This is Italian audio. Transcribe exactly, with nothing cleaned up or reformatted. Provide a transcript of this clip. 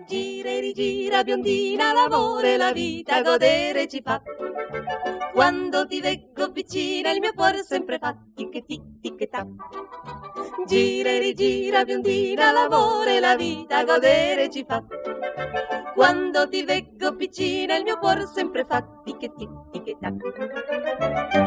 Gira e rigira biondina, l'amore, la vita godere ci fa. Quando ti veggo vicina il mio cuore sempre fa tic tic tic tac. Gira e rigira biondina, l'amore, la vita godere ci fa. Quando ti veggo vicina il mio cuore sempre fa tic tic tic tac.